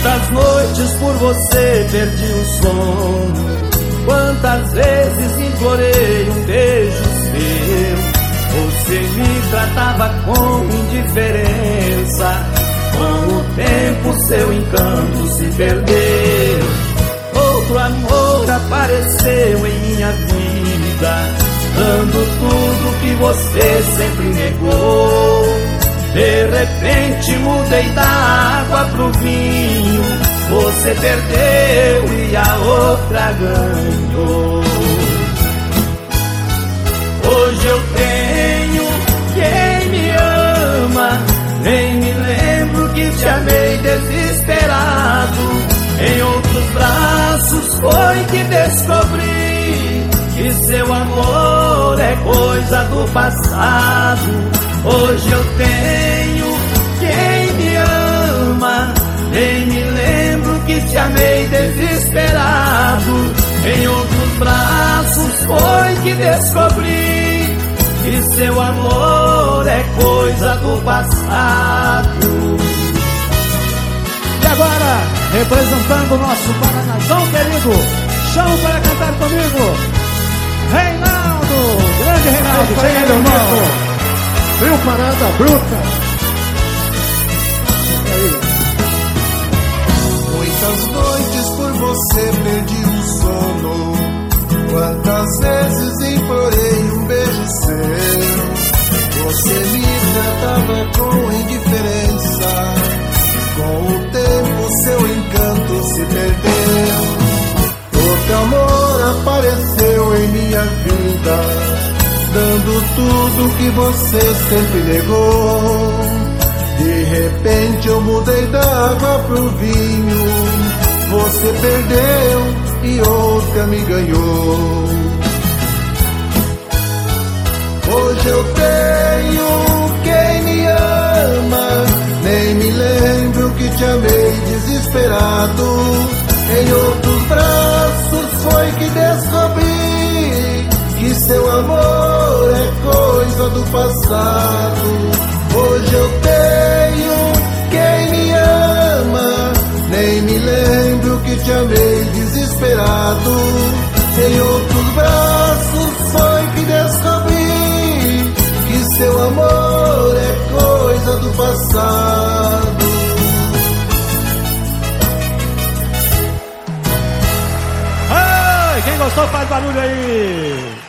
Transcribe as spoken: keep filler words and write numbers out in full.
Quantas noites por você perdi o sono, quantas vezes implorei um beijo seu. Você me tratava com indiferença, com o tempo seu encanto se perdeu. Outro amor apareceu em minha vida, dando tudo que você sempre negou. De repente mudei da água pro vinho, você perdeu e a outra ganhou. Hoje eu tenho quem me ama, nem me lembro que te amei desesperado. Em outros braços foi que descobri que seu amor é coisa do passado. Hoje eu tenho quem me ama, nem me lembro que te amei desesperado. Em outros braços foi que descobri que seu amor é coisa do passado. E agora, representando o nosso Paranazão querido, chamo para cantar comigo Reinaldo, grande Reinaldo, chega aí, meu irmão. Viu, parada bruta. Muitas noites por você perdi o sono, quantas vezes implorei um beijo seu. Você me tratava com indiferença, com o tempo seu encanto se perdeu. Outro amor apareceu em minha vida, dando tudo que você sempre negou. De repente eu mudei da água pro vinho, você perdeu e outra me ganhou. Hoje eu tenho quem me ama, nem me lembro que te amei desesperado. Em outros braços foi que descobri que seu amor é coisa do passado. Hoje eu tenho quem me ama, nem me lembro que te amei desesperado. Em outros braços foi que descobri que seu amor é coisa do passado. Ai, quem gostou faz barulho aí.